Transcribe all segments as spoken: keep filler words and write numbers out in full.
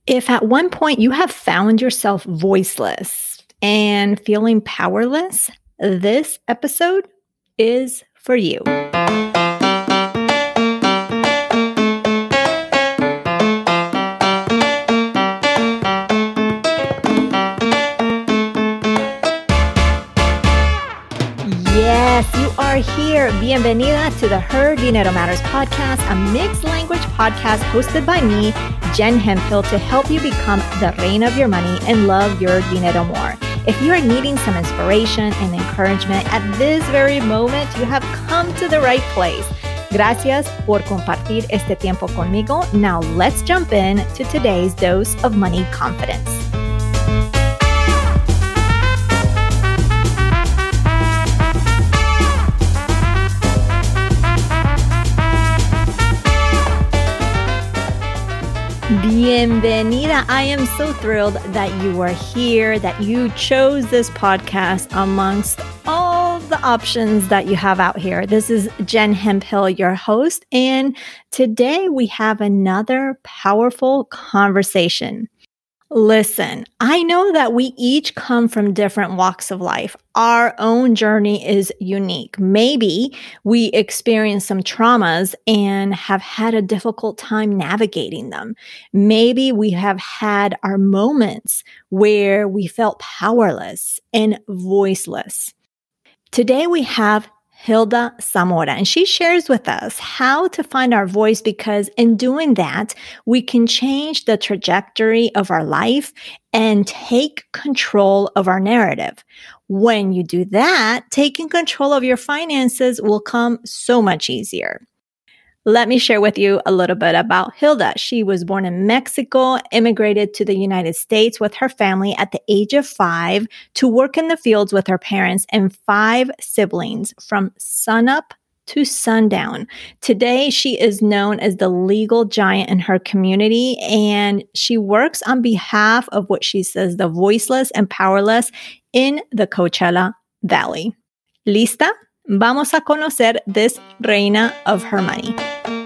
If at one point you have found yourself voiceless and feeling powerless, this episode is for you. Yes, you are here. Bienvenida to the Her Dinero Matters podcast, a mixed language podcast hosted by me, Jen Hemphill, to help you become the reina of your money and love your dinero more. If you are needing some inspiration and encouragement at this very moment, you have come to the right place. Gracias por compartir este tiempo conmigo. Now let's jump in to today's dose of money confidence. Bienvenida. I am so thrilled that you are here, that you chose this podcast amongst all the options that you have out here. This is Jen Hemphill, your host, and today we have another powerful conversation. Listen, I know that we each come from different walks of life. Our own journey is unique. Maybe we experienced some traumas and have had a difficult time navigating them. Maybe we have had our moments where we felt powerless and voiceless. Today we have Hilda Zamora, and she shares with us how to find our voice, because in doing that, we can change the trajectory of our life and take control of our narrative. When you do that, taking control of your finances will come so much easier. Let me share with you a little bit about Hilda. She was born in Mexico, immigrated to the United States with her family at the age of five to work in the fields with her parents and five siblings from sunup to sundown. Today, she is known as the legal giant in her community, and she works on behalf of what she says, the voiceless and powerless in the Coachella Valley. ¿Lista? Vamos a conocer this reina of her money.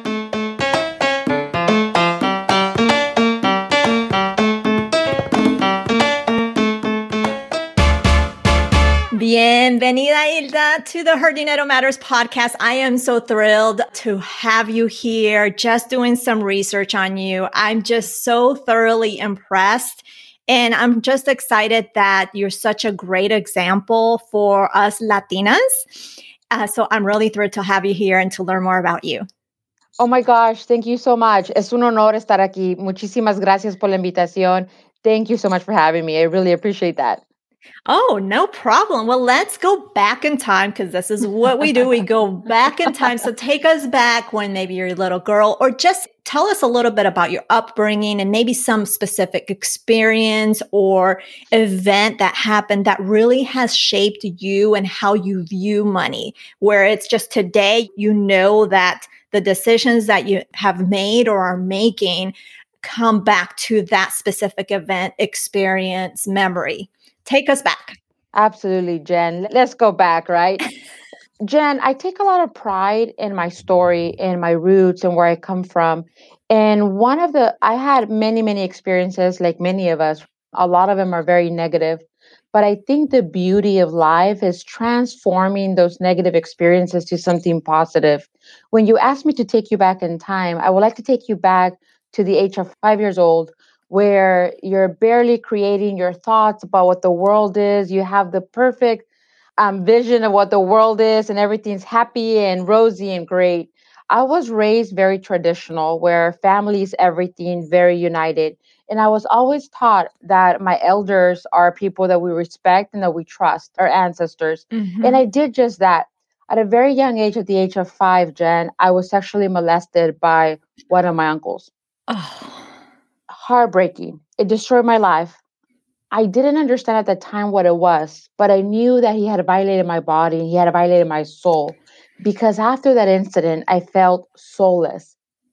Bienvenida, Hilda, to the Her Dinero Matters podcast. I am so thrilled to have you here, just doing some research on you. I'm just so thoroughly impressed. And I'm just excited that you're such a great example for us Latinas. Uh, so I'm really thrilled to have you here and to learn more about you. Oh my gosh, thank you so much. Es un honor estar aquí. Muchísimas gracias por la invitación. Thank you so much for having me. I really appreciate that. Oh, no problem. Well, let's go back in time, because this is what we do. We go back in time. So take us back when maybe you're a little girl, or just tell us a little bit about your upbringing and maybe some specific experience or event that happened that really has shaped you and how you view money, where it's just today, you know that the decisions that you have made or are making come back to that specific event, experience, memory. Take us back. Absolutely, Jen. Let's go back, right? Jen, I take a lot of pride in my story and my roots and where I come from. And one of the, I had many, many experiences like many of us. A lot of them are very negative. But I think the beauty of life is transforming those negative experiences to something positive. When you ask me to take you back in time, I would like to take you back to the age of five years old, where you're barely creating your thoughts about what the world is. You have the perfect um, vision of what the world is, and everything's happy and rosy and great. I was raised very traditional, where family is everything, very united. And I was always taught that my elders are people that we respect and that we trust, our ancestors. Mm-hmm. And I did just that. At a very young age, at the age of five, Jen, I was sexually molested by one of my uncles. Oh. Heartbreaking. It destroyed my life. I didn't understand at the time what it was, but I knew that he had violated my body. He had violated my soul, because after that incident, I felt soulless.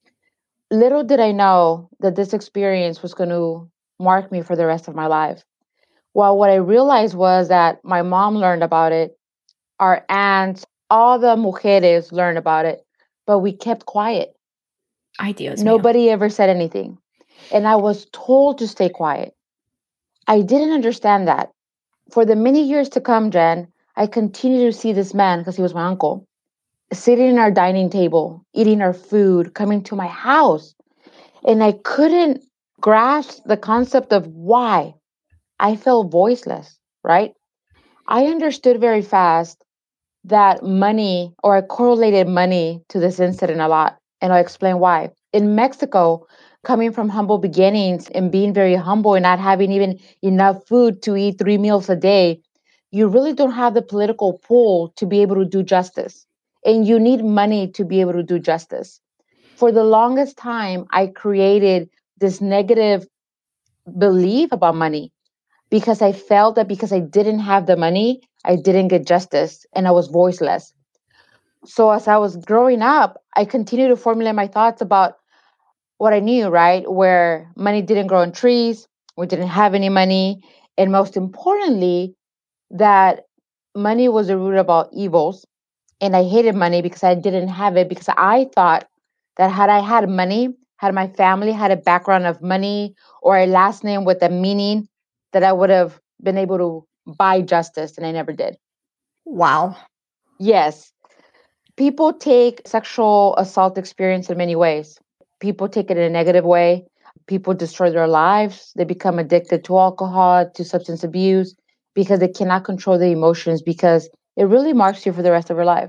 Little did I know that this experience was going to mark me for the rest of my life. Well, what I realized was that my mom learned about it, our aunts, all the mujeres learned about it, but we kept quiet. Ay, Dios mío. Nobody ever said anything. And I was told to stay quiet. I didn't understand that. For the many years to come, Jen, I continued to see this man, because he was my uncle, sitting in our dining table, eating our food, coming to my house. And I couldn't grasp the concept of why. I felt voiceless, right? I understood very fast that money, or I correlated money to this incident a lot. And I'll explain why. In Mexico, coming from humble beginnings and being very humble and not having even enough food to eat three meals a day, you really don't have the political pull to be able to do justice. And you need money to be able to do justice. For the longest time, I created this negative belief about money because I felt that because I didn't have the money, I didn't get justice and I was voiceless. So as I was growing up, I continued to formulate my thoughts about what I knew, right? Where money didn't grow on trees, we didn't have any money, and most importantly, that money was the root of all evils. And I hated money because I didn't have it, because I thought that had I had money, had my family had a background of money or a last name with a meaning, that I would have been able to buy justice, and I never did. Wow. Yes. People take sexual assault experience in many ways. People take it in a negative way. People destroy their lives. They become addicted to alcohol, to substance abuse, because they cannot control the emotions, because it really marks you for the rest of your life.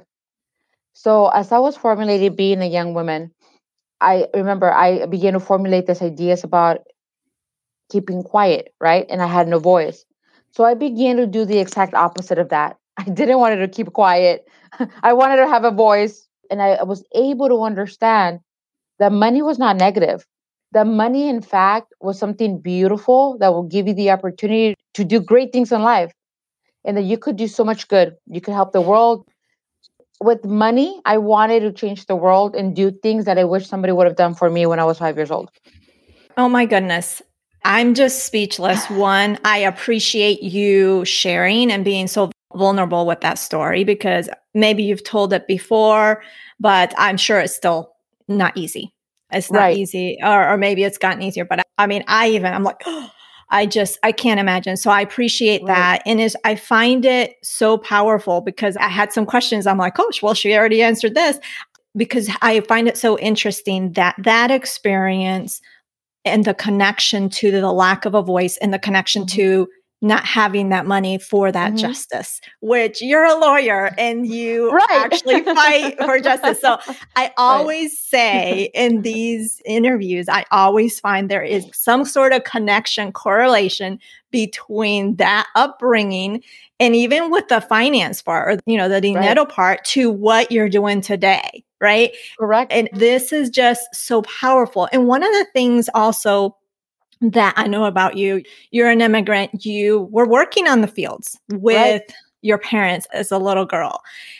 So as I was formulating being a young woman, I remember I began to formulate these ideas about keeping quiet, right? And I had no voice. So I began to do the exact opposite of that. I didn't want to keep quiet. I wanted to have a voice. And I was able to understand that money was not negative. That money, in fact, was something beautiful that will give you the opportunity to do great things in life, and that you could do so much good. You could help the world. With money, I wanted to change the world and do things that I wish somebody would have done for me when I was five years old. Oh my goodness. I'm just speechless. One, I appreciate you sharing and being so vulnerable with that story, because maybe you've told it before, but I'm sure it's still not easy. It's not Right. easy, or, or maybe it's gotten easier. But I mean, I even, I'm like, oh, I just, I can't imagine. So I appreciate Right. that. And is I find it so powerful, because I had some questions. I'm like, oh, well, she already answered this, because I find it so interesting that that experience and the connection to the lack of a voice, and the connection Mhm. to not having that money for that Mhm. justice, which you're a lawyer and you Right. actually fight for justice. So I Right. always say in these interviews, I always find there is some sort of connection, correlation between that upbringing, and even with the finance part, or, you know, the dinero Right. part, to what you're doing today. Right. Correct. And this is just so powerful. And one of the things also that I know about you, you're an immigrant. You were working on the fields with Right. your parents as a little girl.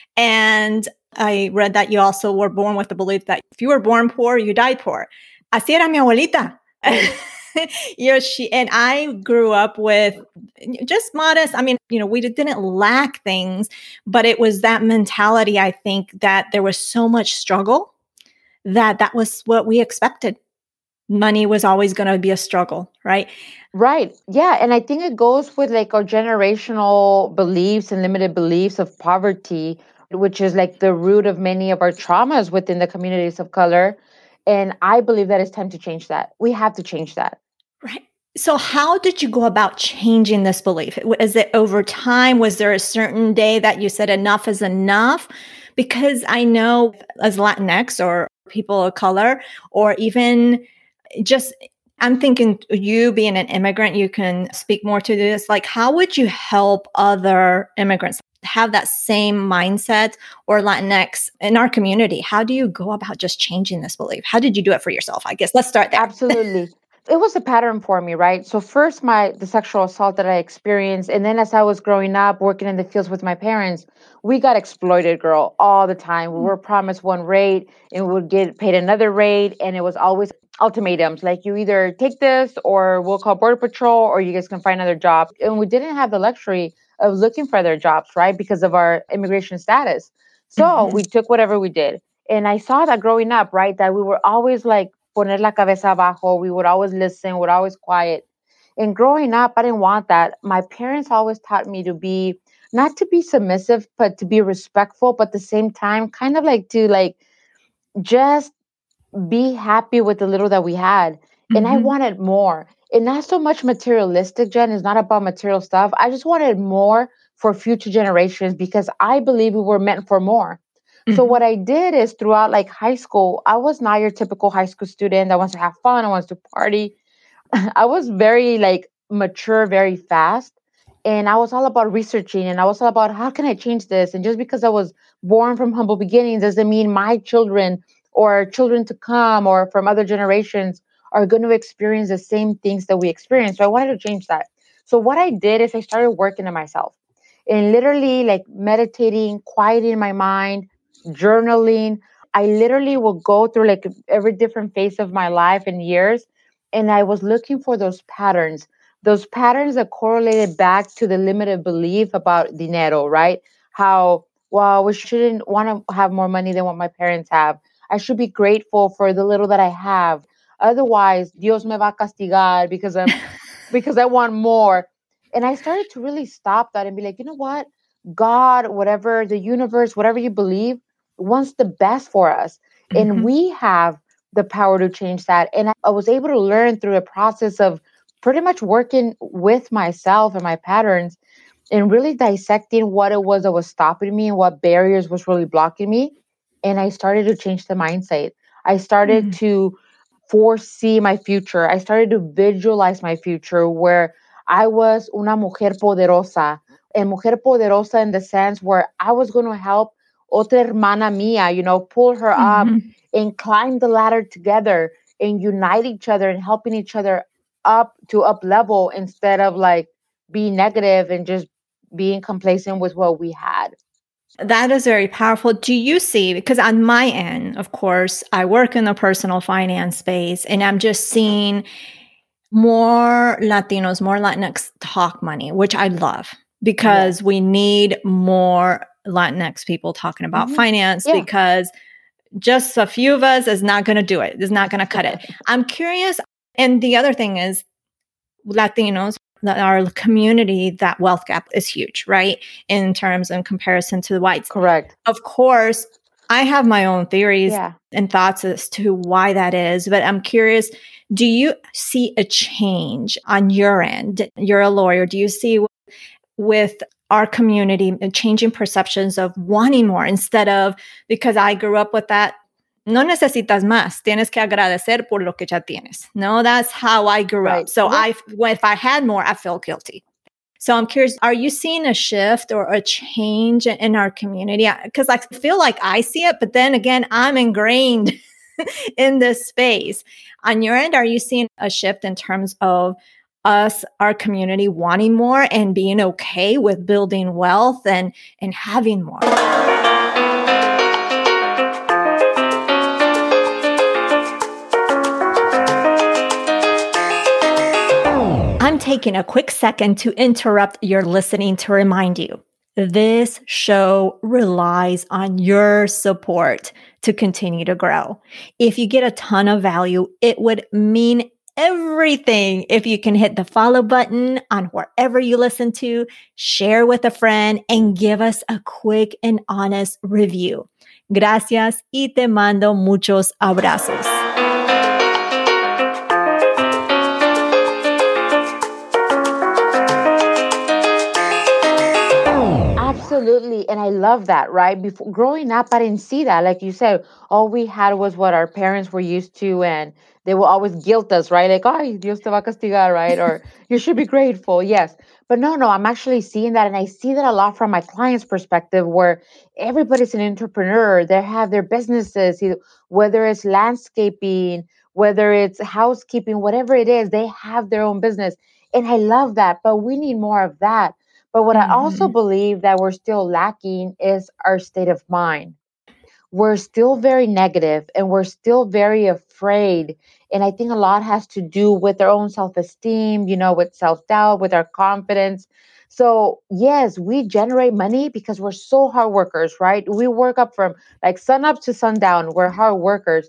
And I read that you also were born with the belief that if you were born poor, you died poor. Así era mi abuelita. You know, she and I grew up with just modest. I mean, you know, we didn't lack things, but it was that mentality, I think, that there was so much struggle that that was what we expected. Money was always going to be a struggle, right? Right. Yeah. And I think it goes with like our generational beliefs and limited beliefs of poverty, which is like the root of many of our traumas within the communities of color. And I believe that it's time to change that. We have to change that. Right. So how did you go about changing this belief? Is it over time? Was there a certain day that you said enough is enough? Because I know as Latinx or people of color, or even just, I'm thinking you being an immigrant, you can speak more to this. Like, how would you help other immigrants have that same mindset, or Latinx in our community? How do you go about just changing this belief? How did you do it for yourself? I guess let's start there. Absolutely. It was a pattern for me, right? So first my the sexual assault that I experienced, and then as I was growing up working in the fields with my parents, we got exploited, girl, all the time. We were promised one rate and we would get paid another rate, and it was always ultimatums like you either take this or we'll call border patrol or you guys can find another job. And we didn't have the luxury of looking for other jobs, right? Because of our immigration status. So Mhm. we took whatever we did. And I saw that growing up, right? That we were always like poner la cabeza abajo. We would always listen, would always quiet. And growing up, I didn't want that. My parents always taught me to be, not to be submissive, but to be respectful, but at the same time, kind of like to like just be happy with the little that we had. And I Mm-hmm. wanted more. And not so much materialistic, Jen. It's not about material stuff. I just wanted more for future generations because I believe we were meant for more. So Mm-hmm. what I did is throughout like high school, I was not your typical high school student that wants to have fun, I wants to party. I was very like mature very fast. And I was all about researching and I was all about how can I change this? And just because I was born from humble beginnings doesn't mean my children or children to come or from other generations are going to experience the same things that we experience. So I wanted to change that. So what I did is I started working on myself and literally like meditating, quieting my mind, journaling. I literally will go through like every different phase of my life and years. And I was looking for those patterns, those patterns that correlated back to the limited belief about dinero, right? How, well, we shouldn't want to have more money than what my parents have. I should be grateful for the little that I have. Otherwise, Dios me va a castigar because I'm because I want more. And I started to really stop that and be like, you know what? God, whatever, the universe, whatever you believe, wants the best for us. And Mm-hmm. we have the power to change that. And I was able to learn through a process of pretty much working with myself and my patterns and really dissecting what it was that was stopping me and what barriers was really blocking me. And I started to change the mindset. I started Mm-hmm. to foresee my future. I started to visualize my future where I was una mujer poderosa. And mujer poderosa in the sense where I was going to help otra hermana mía, you know, pull her up Mm-hmm. and climb the ladder together and unite each other and helping each other up to up level instead of like being negative and just being complacent with what we had. That is very powerful. Do you see, because on my end, of course, I work in the personal finance space and I'm just seeing more Latinos, more Latinx talk money, which I love because Yes. we need more Latinx people talking about Mhm. finance Yeah. because just a few of us is not going to do it. Is not going to cut it. I'm curious. And the other thing is Latinos, that our community, that wealth gap is huge, right? In terms in comparison to the whites. Correct. Of course, I have my own theories Yeah. and thoughts as to why that is, but I'm curious, do you see a change on your end? You're a lawyer. Do you see with our community changing perceptions of wanting more instead of, because I grew up with that, no necesitas más, tienes que agradecer por lo que ya tienes. No, that's how I grew Right. up. So Yeah. I, if I had more, I feel guilty. So I'm curious, are you seeing a shift or a change in our community? Because I feel like I see it, but then again, I'm ingrained in this space. On your end, are you seeing a shift in terms of us, our community wanting more and being okay with building wealth and, and having more? I'm taking a quick second to interrupt your listening to remind you, this show relies on your support to continue to grow. If you get a ton of value, it would mean everything if you can hit the follow button on wherever you listen to, share with a friend, and give us a quick and honest review. Gracias y te mando muchos abrazos. Absolutely. And I love that, right? Before growing up, I didn't see that. Like you said, all we had was what our parents were used to, and they will always guilt us, right? Like, oh, Dios te va a castigar, right? Or you should be grateful. Yes. But no, no, I'm actually seeing that. And I see that a lot from my clients' perspective, where everybody's an entrepreneur. They have their businesses, either- whether it's landscaping, whether it's housekeeping, whatever it is, they have their own business. And I love that. But we need more of that. But what I also Mm-hmm. believe that we're still lacking is our state of mind. We're still very negative and we're still very afraid. And I think a lot has to do with our own self esteem, you know, with self doubt, with our confidence. So, yes, we generate money because we're so hard workers, right? We work up from like sun up to sundown. We're hard workers.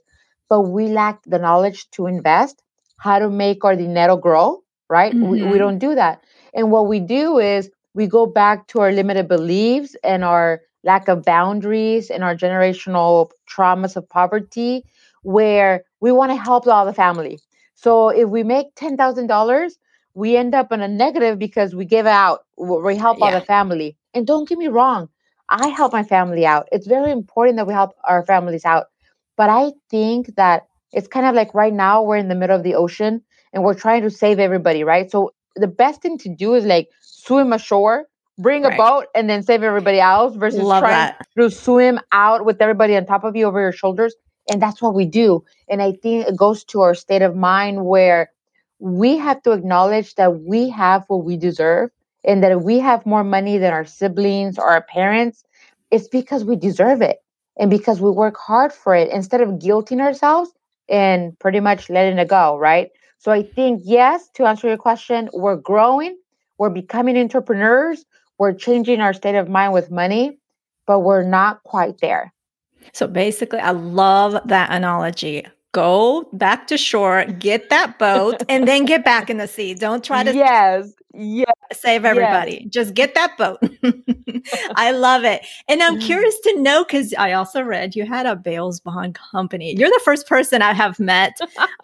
but we lack the knowledge to invest, how to make our dinero grow, right? Mm-hmm. We, we don't do that. And what we do is we go back to our limited beliefs and our lack of boundaries and our generational traumas of poverty, where we want to help all the family. So if we make ten thousand dollars, we end up in a negative because we give out, we help yeah. all the family. And don't get me wrong, I help my family out. It's very important that we help our families out. But I think that it's kind of like right now we're in the middle of the ocean and we're trying to save everybody, right? So the best thing to do is like swim ashore, bring right. a boat, and then save everybody else versus Love trying that. to swim out with everybody on top of you over your shoulders. And that's what we do. And I think it goes to our state of mind where we have to acknowledge that we have what we deserve, and that if we have more money than our siblings or our parents, it's because we deserve it and because we work hard for it instead of guilting ourselves and pretty much letting it go, right? So I think, yes, to answer your question, we're growing, we're becoming entrepreneurs, we're changing our state of mind with money, but we're not quite there. So basically, I love that analogy. Go back to shore, get that boat, and then get back in the sea. Don't try to yes, yes, save everybody. Yes. Just get that boat. I love it. And I'm curious to know, because I also read you had a Bales Bond company. You're the first person I have met.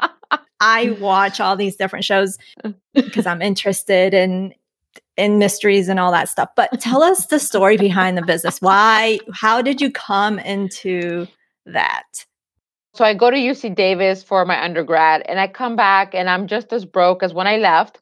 I watch all these different shows because I'm interested in in mysteries and all that stuff. But tell us the story behind the business. Why? How did you come into that? So I go to U C Davis for my undergrad and I come back and I'm just as broke as when I left.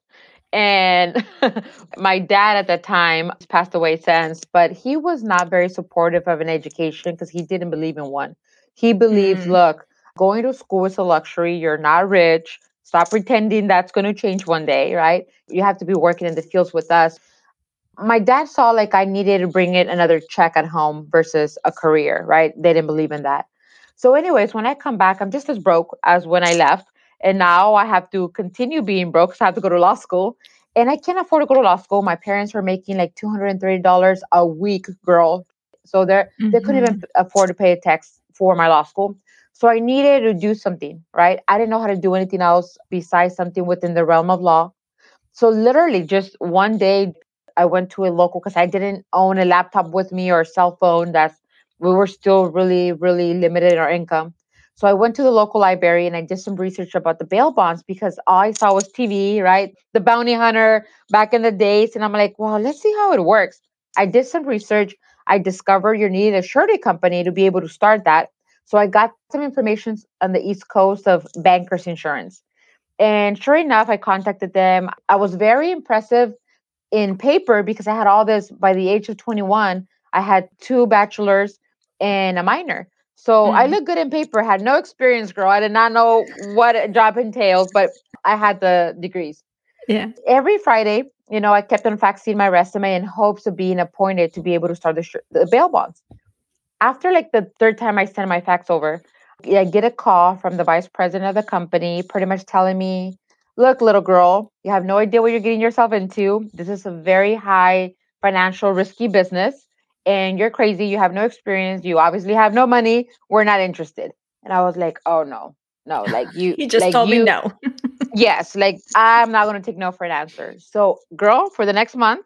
And my dad at the time passed away since, but he was not very supportive of an education because he didn't believe in one. He believes, mm. look, going to school is a luxury. You're not rich. Stop pretending that's going to change one day, right? You have to be working in the fields with us. My dad saw like I needed to bring in another check at home versus a career, right? They didn't believe in that. So anyways, when I come back, I'm just as broke as when I left. And now I have to continue being broke because I have to go to law school. And I can't afford to go to law school. My parents were making like two hundred thirty dollars a week, girl. So they mm-hmm. they couldn't even afford to pay a tax for my law school. So I needed to do something, right? I didn't know how to do anything else besides something within the realm of law. So literally just one day I went to a local because I didn't own a laptop with me or a cell phone. That's we were still really, really limited in our income. So I went to the local library and I did some research about the bail bonds because all I saw was T V, right? The bounty hunter back in the days. And I'm like, well, let's see how it works. I did some research. I discovered you needed a surety company to be able to start that. So I got some information on the East Coast of Bankers Insurance. And sure enough, I contacted them. I was very impressive in paper because I had all this by the age of twenty-one. I had two bachelors and a minor. So mm-hmm. I looked good in paper, had no experience, girl. I did not know what a job entails, but I had the degrees. Yeah. Every Friday, you know, I kept on faxing my resume in hopes of being appointed to be able to start the, sh- the bail bonds. After like the third time I sent my fax over, I get a call from the vice president of the company pretty much telling me, look, little girl, you have no idea what you're getting yourself into. This is a very high financial risky business. And you're crazy. You have no experience. You obviously have no money. We're not interested. And I was like, oh, no, no, like you. You just like told you, me no. Yes, like I'm not going to take no for an answer. So, girl, for the next month,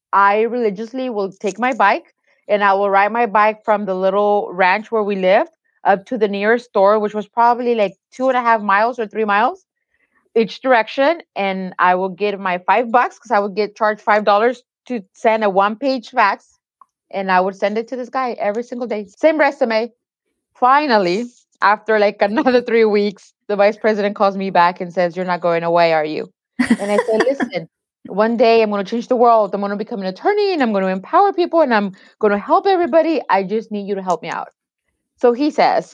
I religiously will take my bike and I will ride my bike from the little ranch where we lived up to the nearest store, which was probably like two and a half miles or three miles each direction. And I will get my five bucks because I would get charged five dollars to send a one page fax. And I would send it to this guy every single day. Same resume. Finally, after like another three weeks, the vice president calls me back and says, you're not going away, are you? And I said, listen, one day I'm going to change the world. I'm going to become an attorney and I'm going to empower people and I'm going to help everybody. I just need you to help me out. So he says,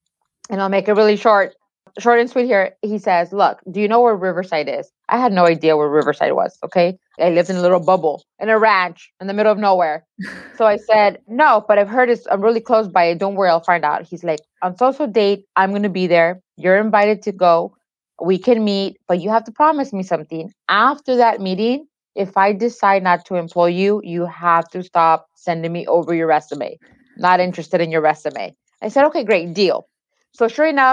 and I'll make it really short, short and sweet here. He says, look, do you know where Riverside is? I had no idea where Riverside was. Okay. I lived in a little bubble in a ranch in the middle of nowhere. So I said, no, but I've heard it's I'm really close by it. Don't worry, I'll find out. He's like, on social date, I'm going to be there. You're invited to go. We can meet, but you have to promise me something. After that meeting, if I decide not to employ you, you have to stop sending me over your resume. Not interested in your resume. I said, okay, great, deal. So sure enough,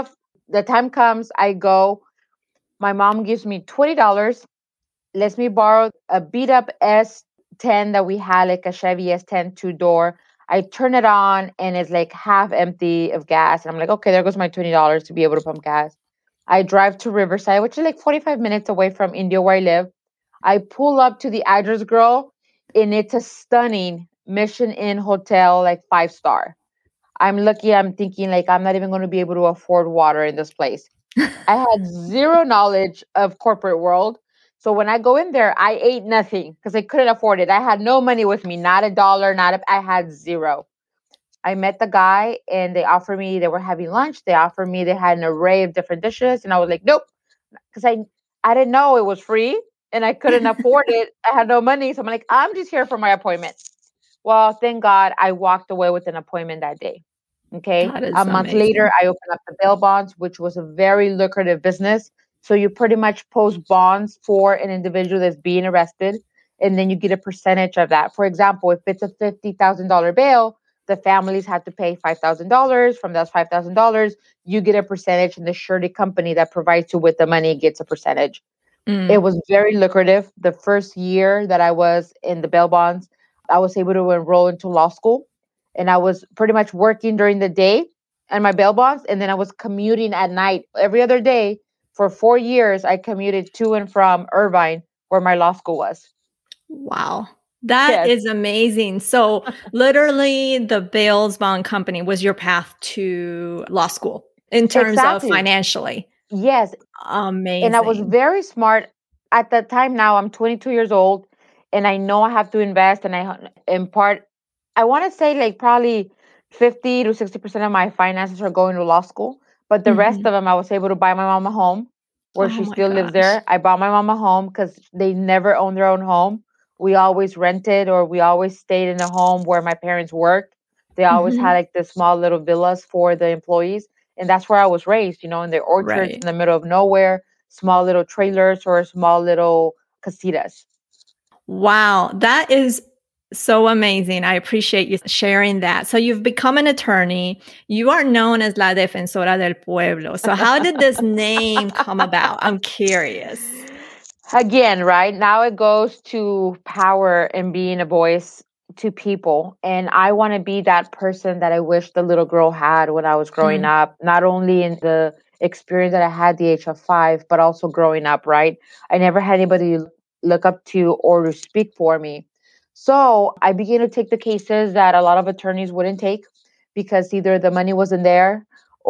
the time comes, I go. My mom gives me twenty dollars, lets me borrow a beat up S ten that we had, like a Chevy S ten two door. I turn it on and it's like half empty of gas. And I'm like, okay, there goes my twenty dollars to be able to pump gas. I drive to Riverside, which is like forty-five minutes away from Indio where I live. I pull up to the address, girl, and it's a stunning Mission Inn hotel, like five star. I'm lucky. I'm thinking like I'm not even going to be able to afford water in this place. I had zero knowledge of corporate world. So when I go in there, I ate nothing because I couldn't afford it. I had no money with me, not a dollar, not a, I had zero. I met the guy and they offered me, they were having lunch. They offered me, they had an array of different dishes. And I was like, nope, because I, I didn't know it was free and I couldn't afford it. I had no money. So I'm like, I'm just here for my appointment. Well, thank God I walked away with an appointment that day. Okay. That is A month amazing. later, I opened up the bail bonds, which was a very lucrative business. So you pretty much post bonds for an individual that's being arrested, and then you get a percentage of that. For example, if it's a fifty thousand dollars bail, the families have to pay five thousand dollars. From that five thousand dollars, you get a percentage, and the surety company that provides you with the money gets a percentage. Mm. It was very lucrative. The first year that I was in the bail bonds, I was able to enroll into law school. And I was pretty much working during the day and my bail bonds. And then I was commuting at night every other day. For four years, I commuted to and from Irvine, where my law school was. Wow. That Yes. is amazing. So literally the bails bond company was your path to law school in terms Exactly. of financially. Yes. Amazing. And I was very smart. At the time now, I'm twenty-two years old and I know I have to invest and I impart, I want to say like probably fifty to sixty percent of my finances are going to law school. But the rest Mhm. of them, I was able to buy my mom a home where Oh she my still lives gosh. there. I bought my mom a home because they never owned their own home. We always rented or we always stayed in a home where my parents worked. They always had Mhm. like the small little villas for the employees. And that's where I was raised, you know, in the orchards Right. in the middle of nowhere, small little trailers or small little casitas. Wow. That is so amazing. I appreciate you sharing that. So you've become an attorney. You are known as La Defensora del Pueblo. So how did this name come about? I'm curious. Again, right now it goes to power and being a voice to people. And I want to be that person that I wish the little girl had when I was growing Hmm. up, not only in the experience that I had at the age of five, but also growing up, right? I never had anybody to look up to or to speak for me. So I began to take the cases that a lot of attorneys wouldn't take because either the money wasn't there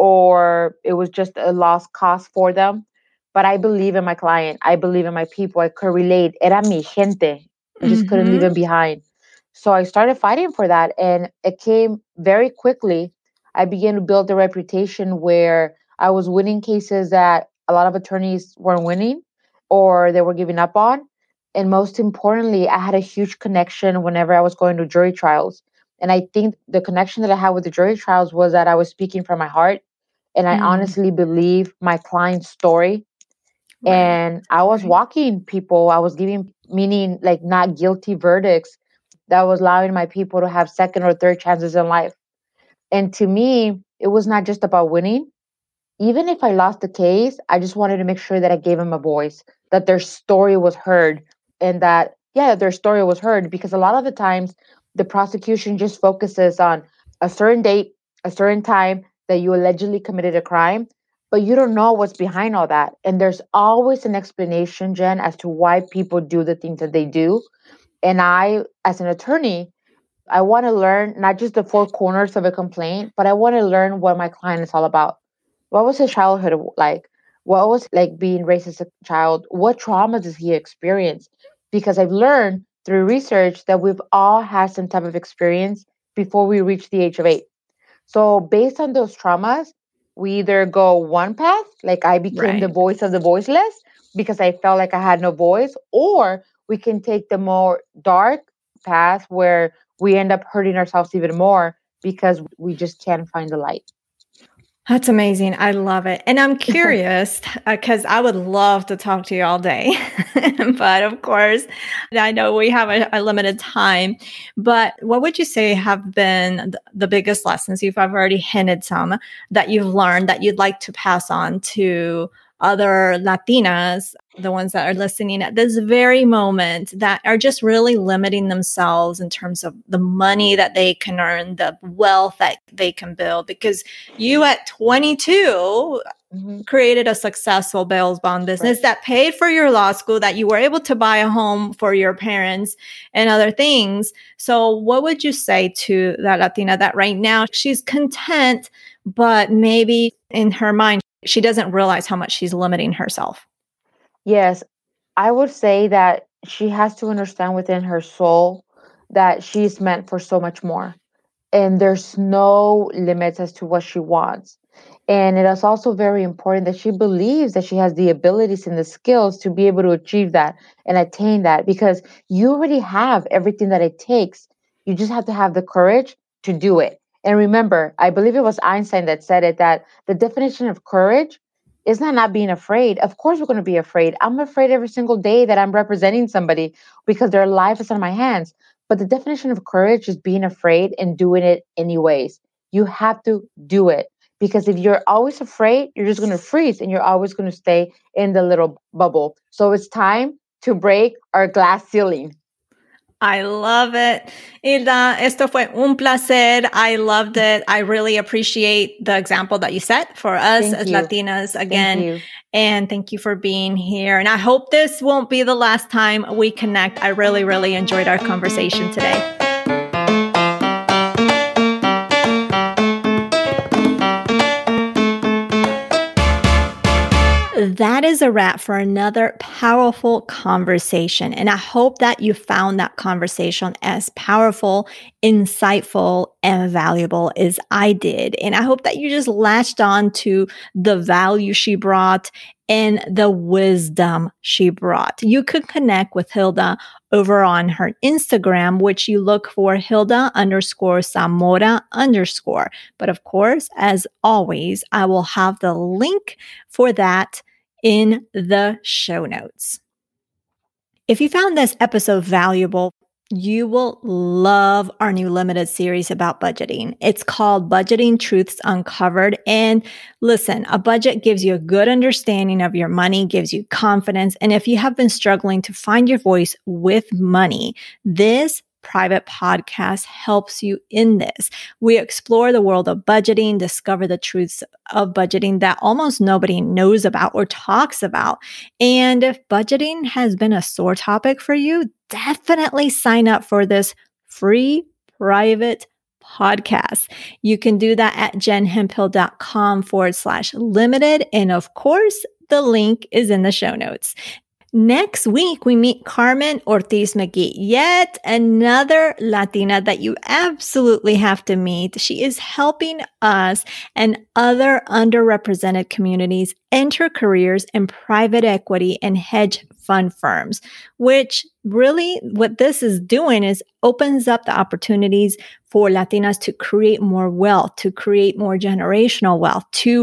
or it was just a lost cause for them. But I believe in my client. I believe in my people. I could relate. Era mi gente. I just couldn't leave Hmm. them behind. So I started fighting for that. And it came very quickly. I began to build a reputation where I was winning cases that a lot of attorneys weren't winning or they were giving up on. And most importantly, I had a huge connection whenever I was going to jury trials. And I think the connection that I had with the jury trials was that I was speaking from my heart. And I Mm. honestly believe my client's story Right. and I was Right. walking people, I was giving, meaning like not guilty verdicts that was allowing my people to have second or third chances in life. And to me, it was not just about winning. Even if I lost the case, I just wanted to make sure that I gave them a voice, that their story was heard, and that, yeah, their story was heard. Because a lot of the times, the prosecution just focuses on a certain date, a certain time that you allegedly committed a crime, but you don't know what's behind all that. And there's always an explanation, Jen, as to why people do the things that they do. And I, as an attorney, I want to learn not just the four corners of a complaint, but I want to learn what my client is all about. What was his childhood like? What was like being raised as a child? What trauma does he experience? Because I've learned through research that we've all had some type of experience before we reach the age of eight. So based on those traumas, we either go one path, like I became the Right. voice of the voiceless because I felt like I had no voice, or we can take the more dark path where we end up hurting ourselves even more because we just can't find the light. That's amazing. I love it. And I'm curious because I would love to talk to you all day. But of course, I know we have a, a limited time. But what would you say have been th- the biggest lessons? You've already hinted some that you've learned that you'd like to pass on to other Latinas, the ones that are listening at this very moment, that are just really limiting themselves in terms of the money that they can earn, the wealth that they can build. Because you at twenty-two mm-hmm. created a successful bail bond business right. that paid for your law school, that you were able to buy a home for your parents and other things. So what would you say to that Latina that right now she's content, but maybe in her mind, she doesn't realize how much she's limiting herself? Yes, I would say that she has to understand within her soul that she's meant for so much more. And there's no limits as to what she wants. And it is also very important that she believes that she has the abilities and the skills to be able to achieve that and attain that, because you already have everything that it takes. You just have to have the courage to do it. And remember, I believe it was Einstein that said it, that the definition of courage is not not being afraid. Of course, we're going to be afraid. I'm afraid every single day that I'm representing somebody because their life is on my hands. But the definition of courage is being afraid and doing it anyways. You have to do it, because if you're always afraid, you're just going to freeze and you're always going to stay in the little bubble. So it's time to break our glass ceiling. I love it. Hilda, esto fue un placer. I loved it. I really appreciate the example that you set for us Thank as you. Latinas again. Thank you. And thank you for being here. And I hope this won't be the last time we connect. I really, really enjoyed our conversation today. That is a wrap for another powerful conversation. And I hope that you found that conversation as powerful, insightful, and valuable as I did. And I hope that you just latched on to the value she brought and the wisdom she brought. You could connect with Hilda over on her Instagram, which you look for Hilda underscore Zamora underscore. But of course, as always, I will have the link for that in the show notes. If you found this episode valuable, you will love our new limited series about budgeting. It's called Budgeting Truths Uncovered. And listen, a budget gives you a good understanding of your money, gives you confidence. And if you have been struggling to find your voice with money, this private podcast helps you in this. We explore the world of budgeting, discover the truths of budgeting that almost nobody knows about or talks about. And if budgeting has been a sore topic for you, definitely sign up for this free private podcast. You can do that at jenhemphill.com forward slash limited. And of course, the link is in the show notes. Next week, we meet Carmen Ortiz McGee, yet another Latina that you absolutely have to meet. She is helping us and other underrepresented communities enter careers in private equity and hedge fund firms, which really what this is doing is opens up the opportunities for Latinas to create more wealth, to create more generational wealth, to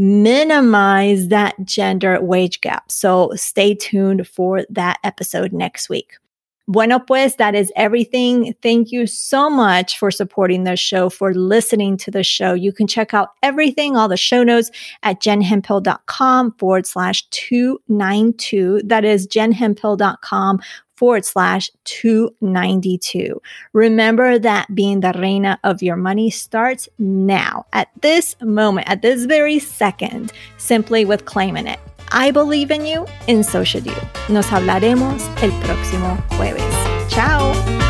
minimize that gender wage gap. So stay tuned for that episode next week. Bueno, pues, that is everything. Thank you so much for supporting the show, for listening to the show. You can check out everything, all the show notes at jenhemphill.com forward slash 292. That is jenhemphill.com forward slash 292. Remember that being the reina of your money starts now, at this moment, at this very second, simply with claiming it. I believe in you, and so should you. Nos hablaremos el próximo jueves. Chao.